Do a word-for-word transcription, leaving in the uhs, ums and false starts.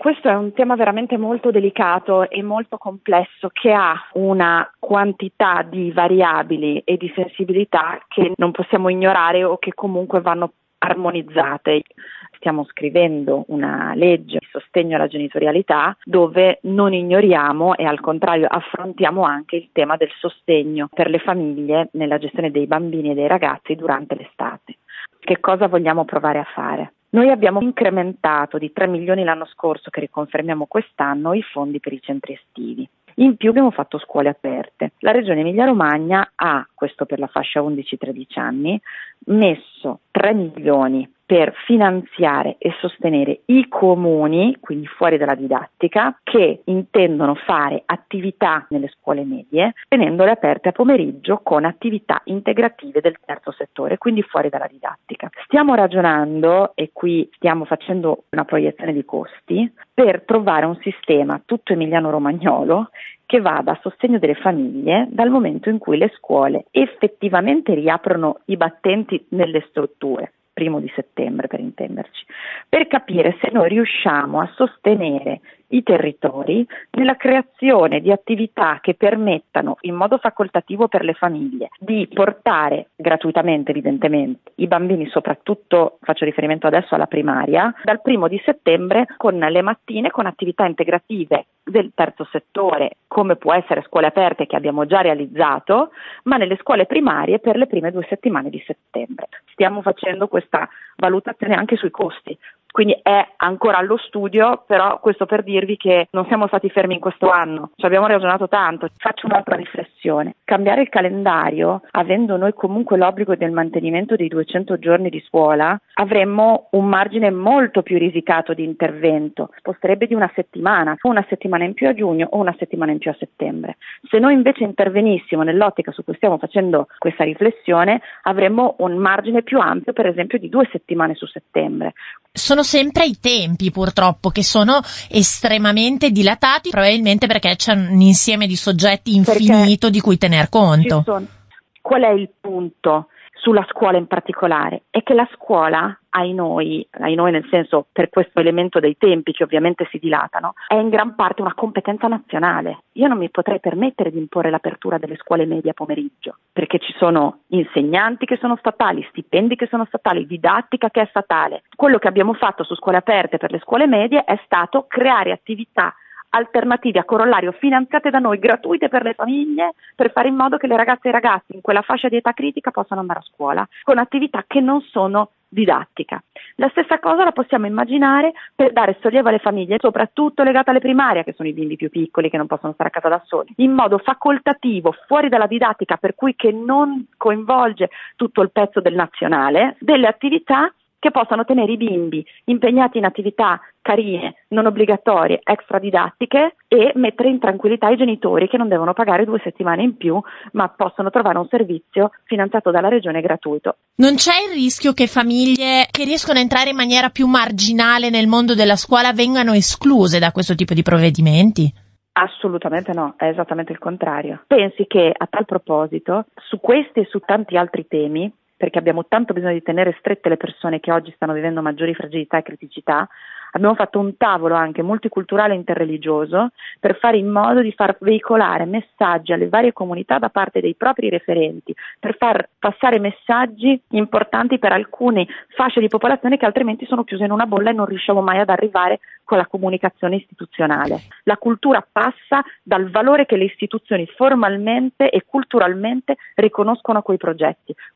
Questo è un tema veramente molto delicato e molto complesso, che ha una quantità di variabili e di sensibilità che non possiamo ignorare o che comunque vanno armonizzate. Stiamo scrivendo una legge di sostegno alla genitorialità dove non ignoriamo e al contrario affrontiamo anche il tema del sostegno per le famiglie nella gestione dei bambini e dei ragazzi durante l'estate. Che cosa vogliamo provare a fare? Noi abbiamo incrementato di tre milioni l'anno scorso, che riconfermiamo quest'anno, i fondi per i centri estivi. In più abbiamo fatto scuole aperte. La Regione Emilia-Romagna ha, questo per la fascia undici tredici anni, messo tre milioni per finanziare e sostenere i comuni, quindi fuori dalla didattica, che intendono fare attività nelle scuole medie, tenendole aperte a pomeriggio con attività integrative del terzo settore, quindi fuori dalla didattica. Stiamo ragionando, e qui stiamo facendo una proiezione di costi, per trovare un sistema tutto emiliano-romagnolo che vada a sostegno delle famiglie dal momento in cui le scuole effettivamente riaprono i battenti nelle strutture, primo di settembre per intenderci, per capire se noi riusciamo a sostenere i territori nella creazione di attività che permettano in modo facoltativo per le famiglie di portare gratuitamente evidentemente i bambini, soprattutto faccio riferimento adesso alla primaria, dal primo di settembre con le mattine con attività integrative del terzo settore, come può essere scuole aperte che abbiamo già realizzato, ma nelle scuole primarie per le prime due settimane di settembre. Stiamo facendo questa valutazione anche sui costi. Quindi è ancora allo studio, però questo per dirvi che non siamo stati fermi in questo anno, ci abbiamo ragionato tanto. Faccio un'altra riflessione. Cambiare il calendario, avendo noi comunque l'obbligo del mantenimento dei duecento giorni di scuola, avremmo un margine molto più risicato di intervento, sposterebbe di una settimana, una settimana in più a giugno o una settimana in più a settembre. Se noi invece intervenissimo nell'ottica su cui stiamo facendo questa riflessione, avremmo un margine più ampio, per esempio di due settimane su settembre. Sono sempre i tempi purtroppo che sono estremamente dilatati, probabilmente perché c'è un insieme di soggetti infinito perché di cui tener conto. Sono... Qual è il punto sulla scuola in particolare? È che la scuola, ai noi, ai noi nel senso per questo elemento dei tempi che ovviamente si dilatano, è in gran parte una competenza nazionale. Io non mi potrei permettere di imporre l'apertura delle scuole medie a pomeriggio, perché ci sono insegnanti che sono statali, stipendi che sono statali, didattica che è statale. Quello che abbiamo fatto su scuole aperte per le scuole medie è stato creare attività alternative a corollario finanziate da noi, gratuite per le famiglie, per fare in modo che le ragazze e i ragazzi in quella fascia di età critica possano andare a scuola con attività che non sono didattica. La stessa cosa la possiamo immaginare per dare sollievo alle famiglie, soprattutto legate alle primarie, che sono i bimbi più piccoli che non possono stare a casa da soli, in modo facoltativo, fuori dalla didattica, per cui che non coinvolge tutto il pezzo del nazionale, delle attività che possano tenere i bimbi impegnati in attività carine, non obbligatorie, extradidattiche, e mettere in tranquillità i genitori che non devono pagare due settimane in più, ma possono trovare un servizio finanziato dalla regione gratuito. Non c'è il rischio che famiglie che riescono a entrare in maniera più marginale nel mondo della scuola vengano escluse da questo tipo di provvedimenti? Assolutamente no, è esattamente il contrario. Pensi che a tal proposito, su questi e su tanti altri temi, perché abbiamo tanto bisogno di tenere strette le persone che oggi stanno vivendo maggiori fragilità e criticità, abbiamo fatto un tavolo anche multiculturale e interreligioso per fare in modo di far veicolare messaggi alle varie comunità da parte dei propri referenti, per far passare messaggi importanti per alcune fasce di popolazione che altrimenti sono chiuse in una bolla e non riusciamo mai ad arrivare con la comunicazione istituzionale. La cultura passa dal valore che le istituzioni formalmente e culturalmente riconoscono a quei progetti.